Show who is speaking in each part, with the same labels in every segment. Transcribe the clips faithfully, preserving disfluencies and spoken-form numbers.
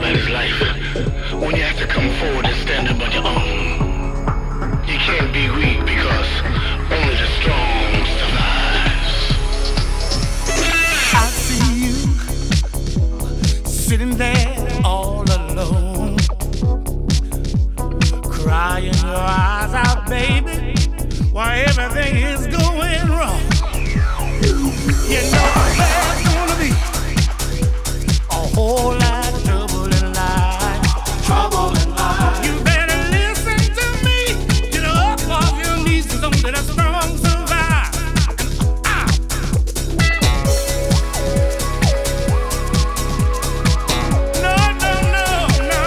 Speaker 1: that is life. When you have to come forward and stand up on your own. You can't be weak because only the strong survives.
Speaker 2: I see you sitting there all alone, crying your eyes out, baby, while everything is going wrong. You know there's gonna be a whole lot of trouble in life. Trouble in life. You better listen to me. Get up off your knees and don't let a strong survive. And, no, no, no, no.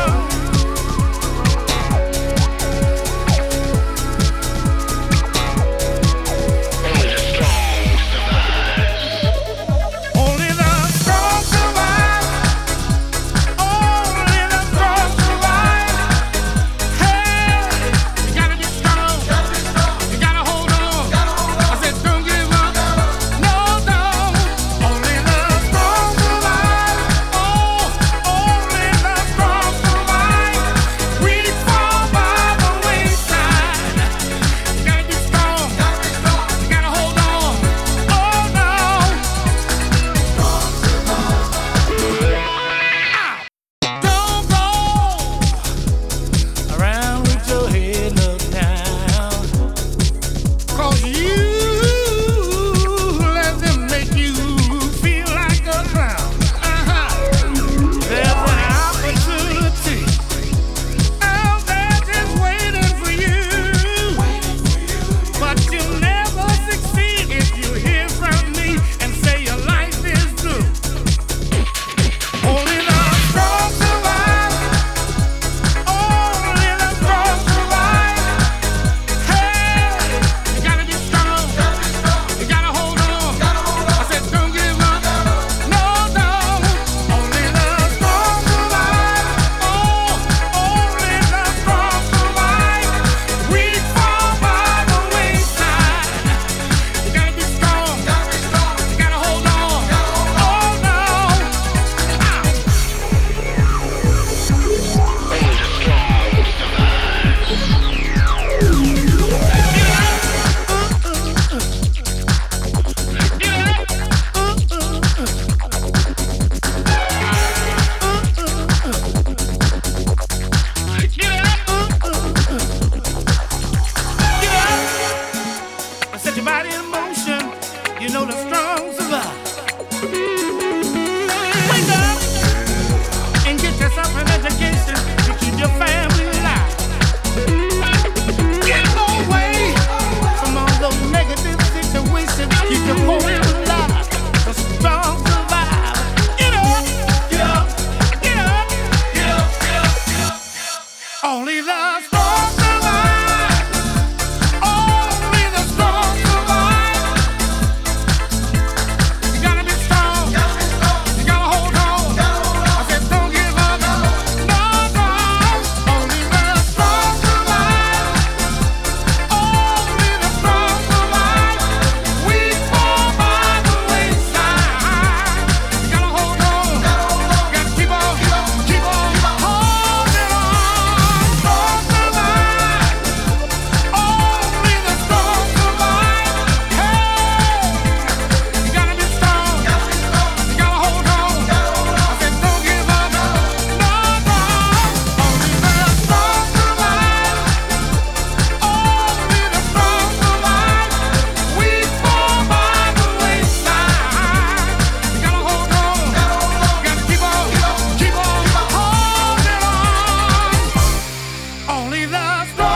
Speaker 1: Only the strong survives.
Speaker 2: Only the strong survive. Only the strong survive. Hey, you gotta be strong. You gotta hold on. I said don't give up. No, no. Only the strong survive. Oh, only the strong survive. We fall by the wayside. You gotta be strong. You gotta hold on. Oh, no. Don't go around with your head looked down, 'cause you let them make you feel like a clown. Uh-huh. There's an opportunity out there just waiting for you, but you'll never succeed if you hear from me and say your life is through. Only the strong survive. Only the strong survive. Hey, you gotta be strong. You gotta hold on. I said don't give up. No, no. Only the strong survive. Oh, only the strong survive. We fall by the wayside. You gotta be strong. You gotta hold on. Oh, no.
Speaker 1: Only the strong
Speaker 2: Set your body in motion. You know the strong survive. Wake up and get yourself an education to keep your family alive. Get away from all those negative situations. Keep your home alive. The strong survive. Get up, get up, get up, get up, get up, get up. Only the strong survive. Only the strong survive. You gotta be strong. You gotta hold on. I said don't give up. No, no. Only the strong survive. Only the strong survive. We fall by the wayside. You gotta hold on. You gotta keep on, keep on holding on. Strong survive. Only the strong survive. Hey, you gotta be strong. You gotta hold on. I said don't give up. No, no. Only the strong survive. Only the strong survive. We fall by the wayside. You gotta hold on. You gotta keep on, keep on holding on. Only the strong